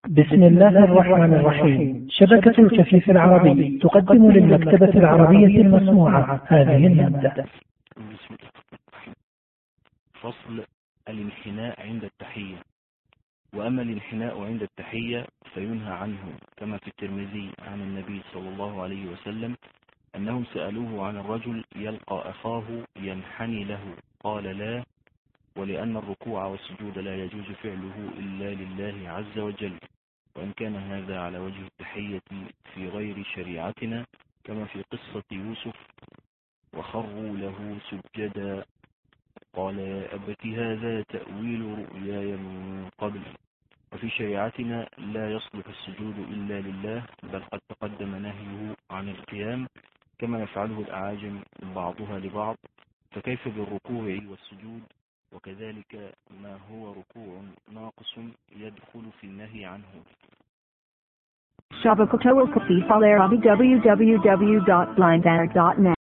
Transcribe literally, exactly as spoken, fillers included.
بسم الله الرحمن الرحيم. شبكة الكفيف العربي تقدم للمكتبة العربية المسموعة هذه المادة. فصل الانحناء عند التحية. وأما الانحناء عند التحية فينهى عنه، كما في الترمذي عن النبي صلى الله عليه وسلم أنهم سألوه عن الرجل يلقى أخاه ينحني له، قال لا، ولأن الركوع والسجود لا يجوز فعله إلا لله عز وجل، وإن كان هذا على وجه التحية في غير شريعتنا، كما في قصة يوسف وخروا له سجدا، قال يا أبت هذا تأويل رؤياي من قبل. وفي شريعتنا لا يصلح السجود إلا لله، بل قد تقدم نهيه عن القيام كما يفعله الأعاجم بعضها لبعض، فكيف بالركوع والسجود؟ وكذلك ما هو ركوع ناقص يدخل في النهي عنه. شبكة الكفيف العربي دبليو دبليو دبليو دوت بلايند دوت نت